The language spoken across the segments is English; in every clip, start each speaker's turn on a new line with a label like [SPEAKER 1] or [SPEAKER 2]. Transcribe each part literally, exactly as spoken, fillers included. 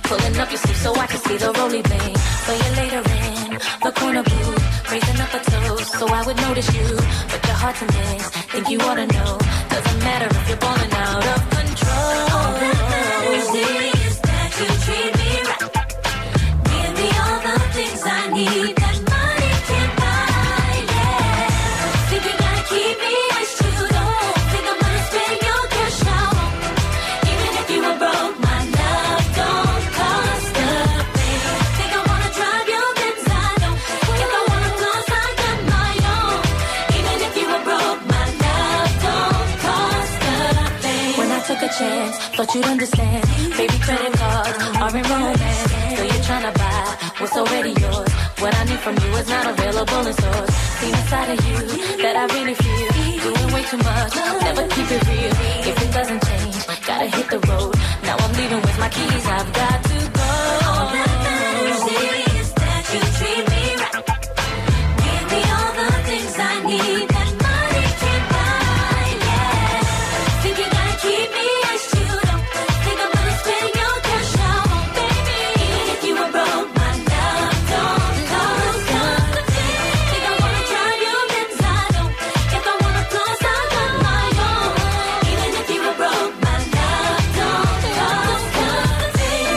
[SPEAKER 1] Pulling up your sleeve so I can see the roly vein. So you're later in the corner booth, raising up a toast so I would notice you. But your heart's a mess, think you ought to know. Doesn't matter if you're balling out of control. All that matters is that you treat me right. Give me all the things I need that money can't buy, yeah. Think you gotta keep me as you don't think I'm gonna spend your cash out. Even if you were broke, my love don't cost a thing. Think I wanna drive your Benz, I don't. If I wanna floss, I got my own. Even if you were broke, my love don't cost a thing. When I took a chance, thought you'd understand. Baby, credit cards are in romance. So you're tryna buy what's already yours. What I need from you is not available in stores. See inside of you that I really feel. Doing way too much, never keep it real. If it doesn't change, gotta hit the road. Now I'm leaving with my keys, I've got to go. All that matters is that you treat me right. Give me all the things I need that money can't buy, yeah. Think you gotta keep me as you don't think I'm gonna spend your cash out, baby. Even if you were broke, my love don't cost nothing. Think I wanna drive your Benz, I don't. If I wanna floss, I got my own. Even if you were broke, my love don't cost nothing.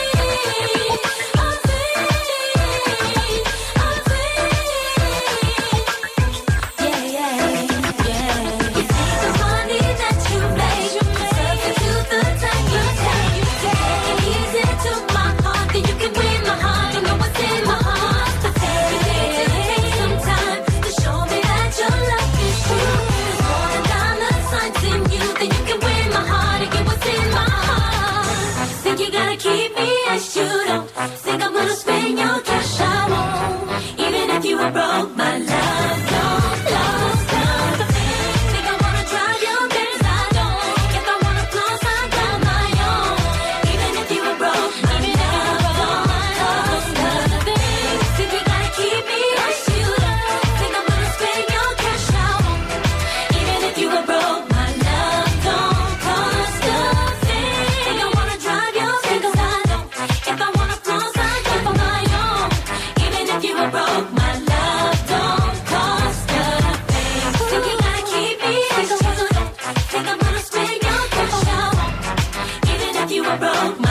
[SPEAKER 1] Yeah, yeah, yeah. You take the money that you make, substitute the time you take. Take it easy to my heart, then you can win my heart. You know what's in my heart. You need to take some time to show me that your love is true. There's more than dollar signs in you, then you can win my heart and get what's in my heart. Think you gotta keep me as you don't think I'm gonna spend your cash, I won't. Even if you were broke, my love don't cost nothing. Think I wanna drive your Benz, I don't. If I wanna floss, I got my own. Even if you were broke, my love don't cost nothing. Think you gotta keep me as you don't think I'm gonna spend your cash, I won't. Even if you were broke, my love don't cost nothing. Think I wanna drive your Benz, I don't. If I wanna floss, I got my own. Even if you were broke, my love don't cost nothing. Think you gotta keep me as you don't think I'm gonna spend your cash, I won't. Even if you were broke,